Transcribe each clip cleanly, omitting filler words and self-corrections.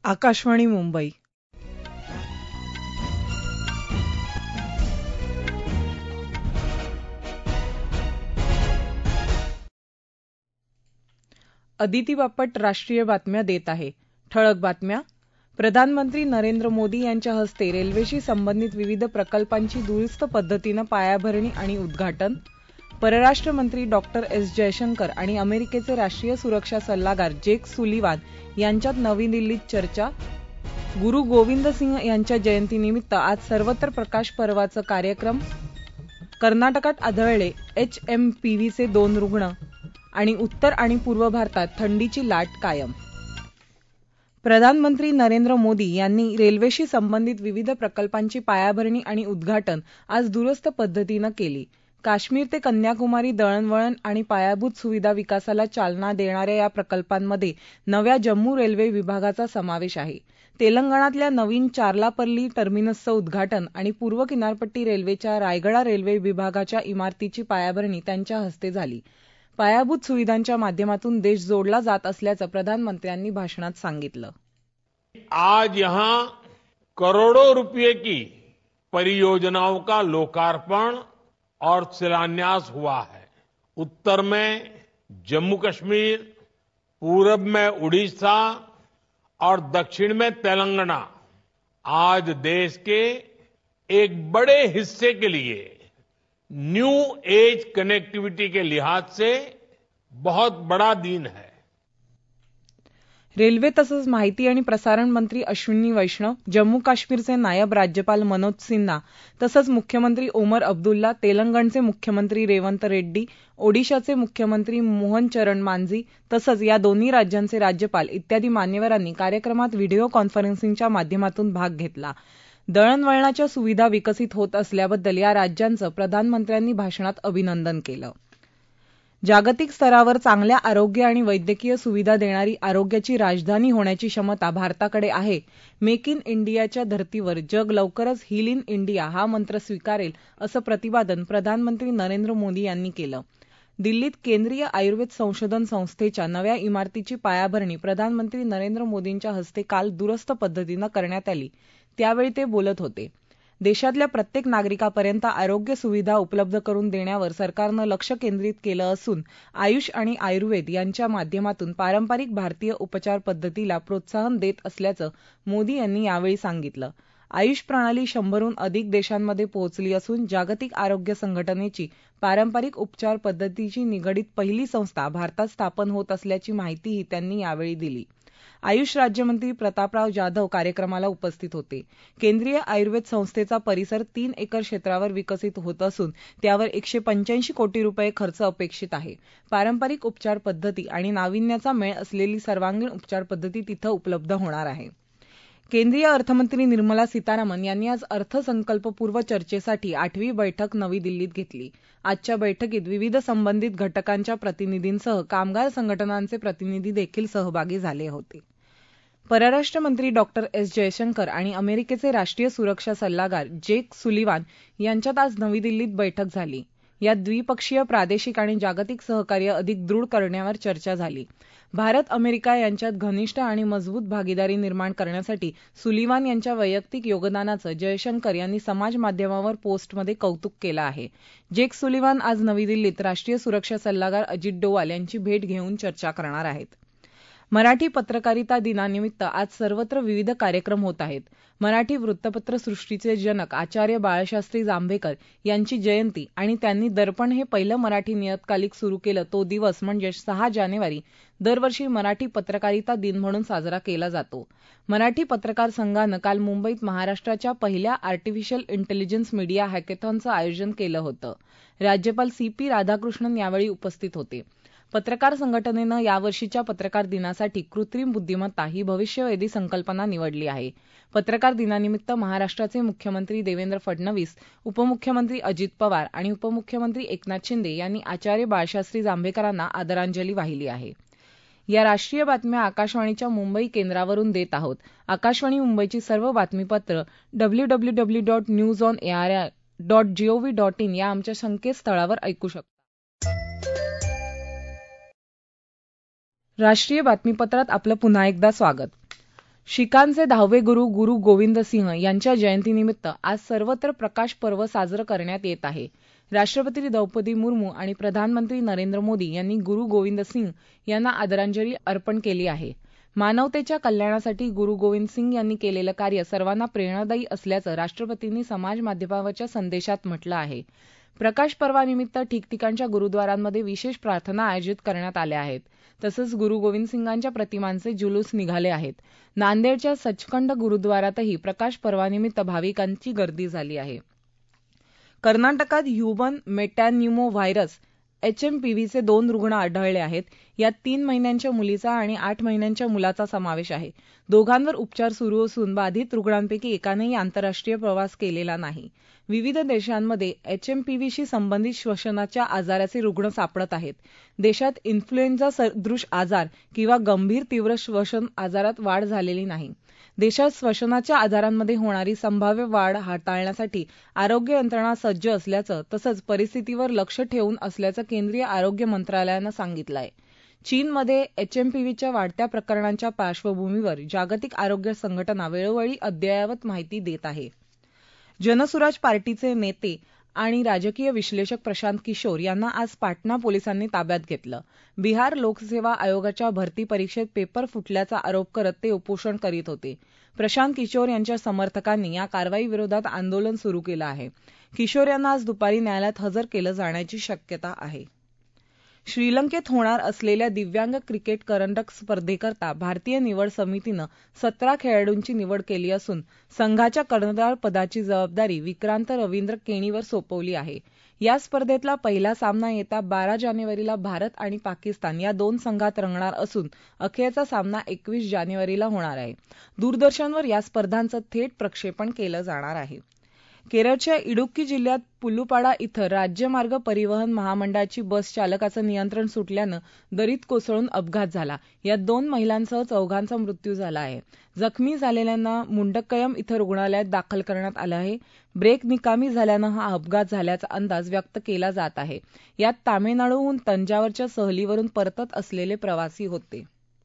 आकाशवाणी मुंबई. अदिती बापट राष्ट्रीय बातम्या देत आहे. ठळक बातम्या. प्रधानमंत्री नरेंद्र मोदी यांच्या हस्ते रेल्वेशी संबंधित विविध प्रकल्पांची दुरुस्त पद्धतीनं पायाभरणी आणि उद्घाटन. परराष्ट्र मंत्री डॉक्टर एस जयशंकर आणि अमेरिकेचे राष्ट्रीय सुरक्षा सल्लागार जेक सुलिवान यांच्यात नवी दिल्लीत चर्चा. गुरु गोविंद सिंह यांच्या जयंतीनिमित्त आज सर्वत्र प्रकाश पर्वाचं कार्यक्रम. कर्नाटकात आढळले HMPVचे 2 रुग्ण आणि उत्तर आणि पूर्व भारतात थंडीची लाट कायम. प्रधानमंत्री नरेंद्र मोदी यांनी रेल्वेशी संबंधित विविध प्रकल्पांची पायाभरणी आणि उद्घाटन आज दूरस्थ पद्धतीनं केली. काश्मीर ते कन्याकुमारी दळणवळण आणि पायाभूत सुविधा विकासाला चालना देणाऱ्या या प्रकल्पांमध्ये नव्या जम्मू रेल्वे विभागाचा समावेश आहे. तेलंगणातल्या नवीन चार्लापल्ली टर्मिनसचं उद्घाटन आणि पूर्व किनारपट्टी रेल्वेच्या रायगडा रेल्वे विभागाच्या इमारतीची पायाभरणी त्यांच्या हस्ते झाली. पायाभूत सुविधांच्या माध्यमातून देश जोडला जात असल्याचं प्रधानमंत्र्यांनी भाषणात सांगितलं. आज यहां करोड़ों रुपये की परियोजनाओं का लोकार्पण और शिलान्यास हुआ है. उत्तर में जम्मू कश्मीर, पूरब में उड़ीसा और दक्षिण में तेलंगाना आज देश के एक बड़े हिस्से के लिए न्यू एज कनेक्टिविटी के लिहाज से बहुत बड़ा दिन है. रेल्वे तसंच माहिती आणि प्रसारण मंत्री अश्विनी वैष्णव, जम्मू काश्मीरचे नायब राज्यपाल मनोज सिन्हा तसंच मुख्यमंत्री ओमर अब्दुल्ला, तेलंगणचे मुख्यमंत्री रेवंत रेड्डी, ओडिशाचे मुख्यमंत्री मोहन चरण मांझी तसंच या दोन्ही राज्यांचे राज्यपाल इत्यादी मान्यवरांनी कार्यक्रमात व्हिडिओ कॉन्फरन्सिंगच्या माध्यमातून भाग घेतला. दळणवळणाच्या सुविधा विकसित होत असल्याबद्दल या राज्यांचं प्रधानमंत्र्यांनी भाषणात अभिनंदन केलं. जागतिक स्तरावर चांगल्या आरोग्य आणि वैद्यकीय सुविधा देणारी आरोग्याची राजधानी होण्याची क्षमता भारताकडे आहे. मेक इन इंडियाच्या धर्तीवर जग लवकरच हील इन इंडिया हा मंत्र स्वीकारेल असं प्रतिपादन प्रधानमंत्री नरेंद्र मोदी यांनी केलं. दिल्लीत केंद्रीय आयुर्वेद संशोधन संस्थेच्या नव्या इमारतीची पायाभरणी प्रधानमंत्री नरेंद्र मोदींच्या हस्ते काल दूरस्थ पद्धतीनं करण्यात आली. त्यावेळी ते बोलत होते. देशातल्या प्रत्येक नागरिकापर्यंत आरोग्य सुविधा उपलब्ध करून देण्यावर सरकारनं लक्ष केंद्रित केलं असून आयुष आणि आयुर्वेद यांच्या माध्यमातून पारंपरिक भारतीय उपचार पद्धतीला प्रोत्साहन देत असल्याचं मोदी यांनी यावेळी सांगितलं. आयुष प्रणाली 100हून अधिक देशांमध्ये पोहोचली असून जागतिक आरोग्य संघटनेची पारंपरिक उपचार पद्धतीशी निगडीत पहिली संस्था भारतात स्थापन होत असल्याची माहितीही त्यांनी यावेळी दिली. आयुष राज्यमंत्री प्रतापराव जाधव कार्यक्रमाला उपस्थित होते. केंद्रीय आयुर्वेद संस्थेचा परिसर 3 एकर क्षेत्रावर विकसित होत असून त्यावर 185 कोटी रुपये खर्च अपेक्षित आहे. पारंपरिक उपचार पद्धती आणि नाविन्याचा मेळ असलेली सर्वांगीण उपचार पद्धती तिथं उपलब्ध होणार आहे. केंद्रीय अर्थमंत्री निर्मला सीतारामन यांनी आज अर्थसंकल्पपूर्व चर्चेसाठी 8वी बैठक नवी दिल्लीत घेतली. आजच्या बैठकीत विविध संबंधित घटकांच्या प्रतिनिधींसह कामगार संघटनांचे प्रतिनिधी देखील सहभागी झाले होते. परराष्ट्र मंत्री डॉक्टर एस जयशंकर आणि अमेरिकेचे राष्ट्रीय सुरक्षा सल्लागार जेक सुलिवान यांच्यात आज नवी दिल्लीत बैठक झाली. यात द्विपक्षीय, प्रादेशिक आणि जागतिक सहकार्य अधिक दृढ करण्यावर चर्चा झाली. भारत अमेरिका यांच्यात घनिष्ठ आणि मजबूत भागीदारी निर्माण करण्यासाठी सुलिवान यांच्या वैयक्तिक योगदानाचं जयशंकर यांनी समाज माध्यमावर पोस्टमध्ये कौतुक केलं आहे. जेक सुलिवान आज नवी दिल्लीत राष्ट्रीय सुरक्षा सल्लागार अजित डोवाल यांची भेट घेऊन चर्चा करणार आहेत. मराठी पत्रकारिता दिनानिमित्त आज सर्वत्र विविध कार्यक्रम होत आहेत. मराठी वृत्तपत्र सृष्टीचे जनक आचार्य बाळशास्त्री जांभेकर यांची जयंती आणि त्यांनी दर्पण हे पहिलं मराठी नियतकालिक सुरू केलं तो दिवस म्हणजे 6 जानेवारी दरवर्षी मराठी पत्रकारिता दिन म्हणून साजरा केला जातो. मराठी पत्रकार संघानं काल मुंबईत महाराष्ट्राच्या पहिल्या आर्टिफिशियल इंटेलिजन्स मीडिया हॅकेथॉनचं आयोजन केलं होतं. राज्यपाल CP राधाकृष्णन यावेळी उपस्थित होते. पत्रकार संघटनेनं यावर्षीच्या पत्रकार दिनासाठी कृत्रिम बुद्धिमत्ता ही भविष्यवेधी संकल्पना निवडली आहे. पत्रकार दिनानिमित्त महाराष्ट्राचे मुख्यमंत्री देवेंद्र फडणवीस, उपमुख्यमंत्री अजित पवार आणि उपमुख्यमंत्री एकनाथ शिंदे यांनी आचार्य बाळशास्त्री जांभेकरांना आदरांजली वाहिली आहे. या राष्ट्रीय बातम्या आकाशवाणीच्या मुंबई केंद्रावरून देत आहोत. आकाशवाणी मुंबईची सर्व बातमीपत्र www.newsonair.gov.in या आमच्या संकेतस्थळावर ऐकू शकता. राष्ट्रीय बातमीपत्रात आपलं पुन्हा एकदा स्वागत. शिखांचे 10वे गुरु गुरु गोविंद सिंह यांच्या जयंतीनिमित्त आज सर्वत्र प्रकाश पर्व साजरं करण्यात येत आहे. राष्ट्रपती द्रौपदी मुर्मू आणि प्रधानमंत्री नरेंद्र मोदी यांनी गुरु गोविंद सिंह यांना आदरांजली अर्पण केली आहे. मानवतेच्या कल्याणासाठी गुरु गोविंद सिंह यांनी केलेलं कार्य सर्वांना प्रेरणादायी असल्याचं राष्ट्रपतींनी समाज माध्यमावरच्या संदेशात म्हटलं आहे. प्रकाश पर्वानिमित्त ठिकठिकाणच्या गुरुद्वारांमध्ये विशेष प्रार्थना आयोजित करण्यात आल्या आहेत. तसंच गुरु गोविंद सिंगांच्या प्रतिमांचे जुलूस निघाले आहेत. नांदेडच्या सचखंड गुरुद्वारातही प्रकाश पर्वानिमित्त भाविकांची गर्दी झाली आहे. कर्नाटकात ह्युमन मेटॅन्यूमो व्हायरस HMPVचे 2 रुग्ण आढळले आहेत. यात 3 महिन्यांच्या मुलीचा आणि 8 महिन्यांच्या मुलाचा समावेश आहे. दोघांवर उपचार सुरू असून बाधित रुग्णांपैकी एकानेही आंतरराष्ट्रीय प्रवास केलेला नाही. विविध देशांमध्ये HMPVशी संबंधित श्वसनाच्या आजाराचे रुग्ण सापडत आहेत. देशात इन्फ्लुएन्झा सदृश आजार किंवा गंभीर तीव्र श्वसन आजारात वाढ झालेली नाही. देशात श्वसनाच्या आजारांमध्ये होणारी संभाव्य वाढ हाताळण्यासाठी आरोग्य यंत्रणा सज्ज असल्याचं तसंच परिस्थितीवर लक्ष ठेवून असल्याचं केंद्रीय आरोग्य मंत्रालयानं सांगितलं आहे. चीनमध्ये HMPVच्या वाढत्या प्रकरणांच्या पार्श्वभूमीवर जागतिक आरोग्य संघटना वेळोवेळी अद्ययावत माहिती देत आहे. जनसुराज पार्टीचे नेते आणि राजकीय विश्लेषक प्रशांत किशोर यांना आज पाटणा पोलिसांनी ताब्यात घेतलं. बिहार लोकसेवा आयोगाच्या भरती परीक्षेत पेपर फुटल्याचा आरोप करत ते उपोषण करीत होते. प्रशांत किशोर यांच्या समर्थकांनी या कारवाईविरोधात आंदोलन सुरू केलं आहे. किशोर यांना आज दुपारी न्यायालयात हजर केलं जाण्याची शक्यता आहे. श्रीलंकेत होणार असलेल्या दिव्यांग क्रिकेट करंडक स्पर्धेकरता भारतीय निवड समितीनं 17 खेळाडूंची निवड केली असून संघाच्या कर्णधार पदाची जबाबदारी विक्रांत रवींद्र केणीवर सोपवली आहे. या स्पर्धेतला पहिला सामना येत्या 12 जानेवारीला भारत आणि पाकिस्तान या 2 संघात रंगणार असून अखेरचा सामना 21 जानेवारीला होणार आहे. दूरदर्शनवर या स्पर्धांचं थेट प्रक्षेपण केलं जाणार आहे. केरळच्या इडुक्की जिल्ह्यात पुल्लुपाडा इथं राज्य मार्ग परिवहन महामंडळाची बस चालकाचं नियंत्रण सुटल्यानं दरीत कोसळून अपघात झाला. यात 2 महिलांसह 4घांचा मृत्यू झाला आहे. जखमी झालेल्यांना मुंडकयम इथं रुग्णालयात दाखल करण्यात आलं आहे. ब्रेक निकामी झाल्यानं हा अपघात झाल्याचा अंदाज व्यक्त केला जात आहे. यात तामिळनाडूहून तंजावरच्या सहलीवरून परतत असलेले प्रवासी होते.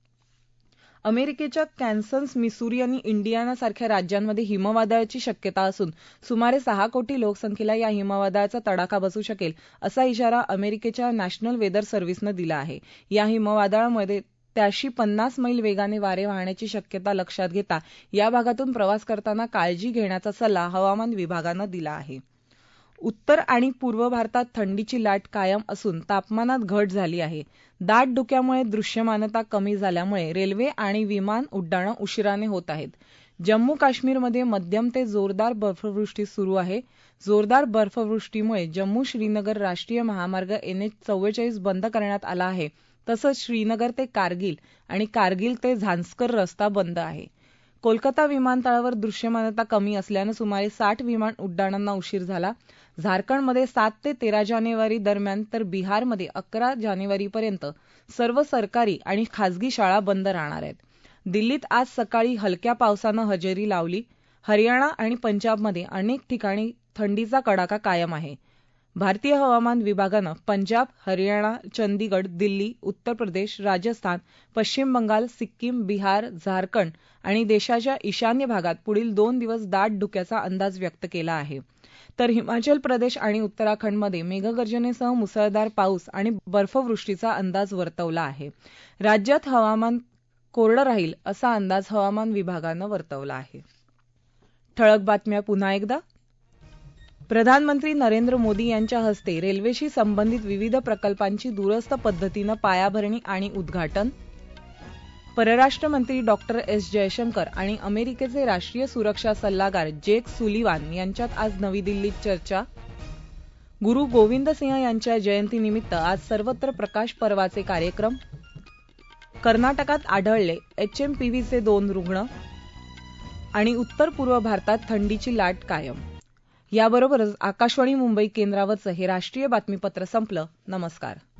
अमेरिकेच्या कॅन्सस, मिसूरी आणि इंडियानासारख्या राज्यांमध्ये हिमवादळाची शक्यता असून सुमारे 6 कोटी लोकसंख्येला या हिमवादळाचा तडाखा बसू शकेल असा इशारा अमेरिकेच्या नॅशनल वेदर सर्व्हिसनं दिला आहे. या हिमवादळामध्ये 350 मैल वेगाने वारे वाहण्याची शक्यता लक्षात घेता या भागातून प्रवास करताना काळजी घेण्याचा सल्ला हवामान विभागानं दिला आहे. उत्तर आणि पूर्व भारतात थंडीची लाट कायम असून तापमानात घट झाली आहे. दाट धुक्यामुळे दृश्यमानता कमी झाल्यामुळे रेल्वे आणि विमान उड्डाणं उशिराने होत आहेत. जम्मू काश्मीरमध्ये मध्यम ते जोरदार बर्फवृष्टी सुरू आहे. जोरदार बर्फवृष्टीमुळे जम्मू श्रीनगर राष्ट्रीय महामार्ग NH-44 बंद करण्यात आला आहे. तसंच श्रीनगर ते कारगिल आणि कारगिल ते झांस्कर रस्ता बंद आहे. कोलकाता विमानतळावर दृश्यमानता कमी असल्यानं सुमारे 60 विमान उड्डाणांना उशीर झाला. झारखंडमध्ये 7 ते 13 जानेवारी दरम्यान तर बिहारमध्ये 11 जानेवारीपर्यंत सर्व सरकारी आणि खासगी शाळा बंद राहणार आहेत. दिल्लीत आज सकाळी हलक्या पावसानं हजेरी लावली. हरियाणा आणि पंजाबमध्ये अनेक ठिकाणी थंडीचा कडाका कायम आहे. भारतीय हवामान विभागानं पंजाब, हरियाणा, चंदीगड, दिल्ली, उत्तर प्रदेश, राजस्थान, पश्चिम बंगाल, सिक्कीम, बिहार, झारखंड आणि देशाच्या ईशान्य भागात पुढील 2 दिवस दाट धुक्याचा अंदाज व्यक्त केला आहे. तर हिमाचल प्रदेश आणि उत्तराखंडमध्ये मेघगर्जनेसह मुसळधार पाऊस आणि बर्फवृष्टीचा अंदाज वर्तवला आहे. राज्यात हवामान कोरडं राहील असा अंदाज हवामान विभागानं वर्तवला आहे. ठळक बातम्या पुन्हा एकदा. प्रधानमंत्री नरेंद्र मोदी यांच्या हस्ते रेल्वेशी संबंधित विविध प्रकल्पांची दूरस्थ पद्धतीनं पायाभरणी आणि उद्घाटन. परराष्ट्र मंत्री डॉक्टर S. जयशंकर आणि अमेरिकेचे राष्ट्रीय सुरक्षा सल्लागार जेक सुलिवान यांच्यात आज नवी दिल्लीत चर्चा. गुरु गोविंद सिंह यांच्या जयंतीनिमित्त आज सर्वत्र प्रकाश पर्वाचे कार्यक्रम. कर्नाटकात आढळले HMPVचे 2 रुग्ण आणि उत्तर पूर्व भारतात थंडीची लाट कायम. याबरोबरच आकाशवाणी मुंबई केंद्रावरचं हे राष्ट्रीय बातमीपत्र संपलं. नमस्कार.